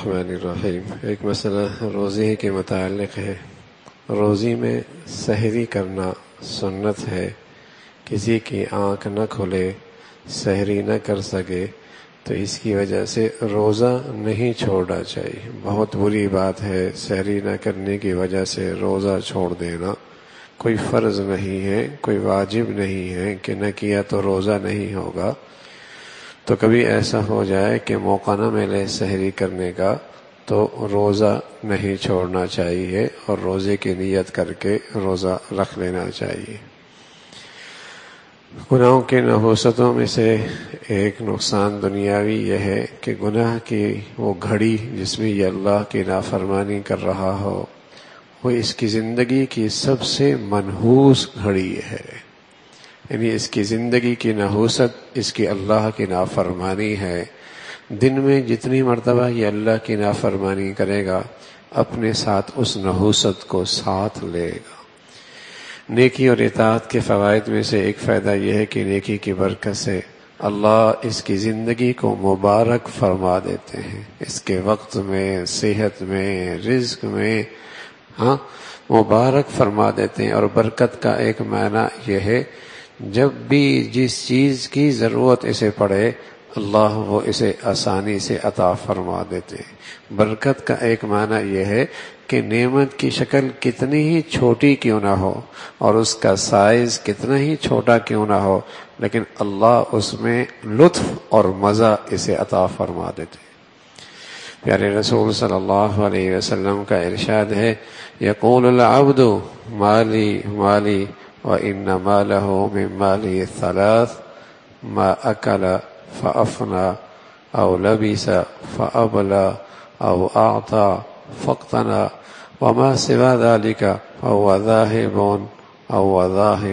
الرحمن الرحیم۔ ایک مسئلہ روزے کے متعلق ہے۔ روزی میں سحری کرنا سنت ہے۔ کسی کی آنکھ نہ کھلے، سحری نہ کر سکے تو اس کی وجہ سے روزہ نہیں چھوڑنا چاہیے۔ بہت بری بات ہے سحری نہ کرنے کی وجہ سے روزہ چھوڑ دینا۔ کوئی فرض نہیں ہے، کوئی واجب نہیں ہے کہ نہ کیا تو روزہ نہیں ہوگا۔ تو کبھی ایسا ہو جائے کہ موقع نہ ملے سحری کرنے کا تو روزہ نہیں چھوڑنا چاہیے اور روزے کی نیت کر کے روزہ رکھ لینا چاہیے۔ گناہوں کے نحوستوں میں سے ایک نقصان دنیاوی یہ ہے کہ گناہ کی وہ گھڑی جس میں یہ اللہ کی نافرمانی کر رہا ہو، وہ اس کی زندگی کی سب سے منحوس گھڑی ہے۔ یعنی اس کی زندگی کی نحوست اس کی اللہ کی نافرمانی ہے۔ دن میں جتنی مرتبہ یہ اللہ کی نافرمانی کرے گا اپنے ساتھ اس نحوست کو ساتھ لے گا۔ نیکی اور اطاعت کے فوائد میں سے ایک فائدہ یہ ہے کہ نیکی کی برکت سے اللہ اس کی زندگی کو مبارک فرما دیتے ہیں۔ اس کے وقت میں، صحت میں، رزق میں مبارک فرما دیتے ہیں۔ اور برکت کا ایک معنی یہ ہے جب بھی جس چیز کی ضرورت اسے پڑے اللہ وہ اسے آسانی سے عطا فرما دیتے ہیں۔ برکت کا ایک معنی یہ ہے کہ نعمت کی شکل کتنی ہی چھوٹی کیوں نہ ہو اور اس کا سائز کتنا ہی چھوٹا کیوں نہ ہو، لیکن اللہ اس میں لطف اور مزہ اسے عطا فرما دیتے ہیں۔ پیارے رسول صلی اللہ علیہ وسلم کا ارشاد ہے، یقول العبد مالی مالی وَإِنَّ مَالَهُ مِن مَالِهِ الثَّلَاثُ مَا أَكَلَ فَأَفْنَى أَوْ لَبِسَ فَأَبْلَى أَوْ أَعْطَى فَاقْتَنَى وَمَا سِوَى ذَلِكَ فَهُوَ ذَاهِبٌ أَوْ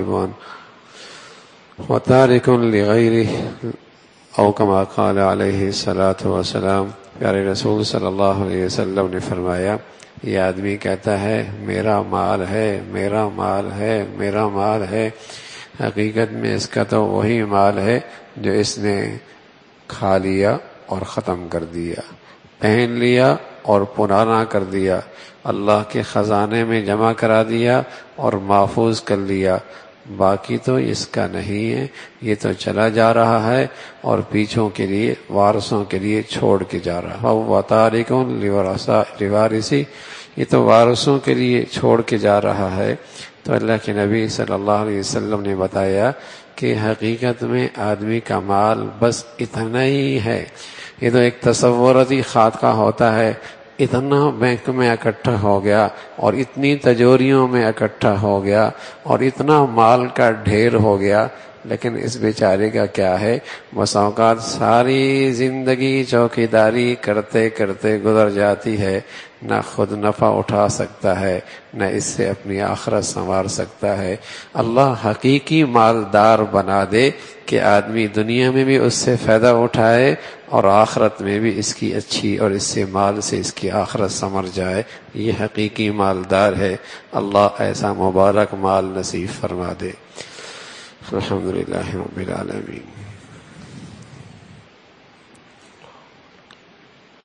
ذَاهِبٌ وَتَارِكٌ لِغَيْرِهِ أو كما قال علیہ الصلاۃ والسلام۔ پیارے رسول صلی اللہ علیہ وسلم نے فرمایا، یہ آدمی کہتا ہے میرا مال ہے، میرا مال ہے، میرا مال ہے، حقیقت میں اس کا تو وہی مال ہے جو اس نے کھا لیا اور ختم کر دیا، پہن لیا اور پرانا کر دیا، اللہ کے خزانے میں جمع کرا دیا اور محفوظ کر لیا، باقی تو اس کا نہیں ہے، یہ تو چلا جا رہا ہے اور پیچھوں کے لیے، وارثوں کے لیے چھوڑ کے جا رہا ہے۔ وہ تارکٌ لوارثی، یہ تو وارثوں کے لیے چھوڑ کے جا رہا ہے۔ تو اللہ کے نبی صلی اللہ علیہ وسلم نے بتایا کہ حقیقت میں آدمی کا مال بس اتنا ہی ہے۔ یہ تو ایک تصوراتی خاکہ ہوتا ہے، اتنا بینک میں اکٹھا ہو گیا اور اتنی تجوریوں میں اکٹھا ہو گیا اور اتنا مال کا ڈھیر ہو گیا، لیکن اس بیچارے کا کیا ہے، بس اوقات ساری زندگی چوکیداری کرتے کرتے گزر جاتی ہے، نہ خود نفع اٹھا سکتا ہے، نہ اس سے اپنی آخرت سنوار سکتا ہے۔ اللہ حقیقی مالدار بنا دے کہ آدمی دنیا میں بھی اس سے فائدہ اٹھائے اور آخرت میں بھی اس کی اچھی اور اس سے مال سے اس کی آخرت سنور جائے، یہ حقیقی مالدار ہے۔ اللہ ایسا مبارک مال نصیب فرما دے۔ الحمدللہ رب العالمین۔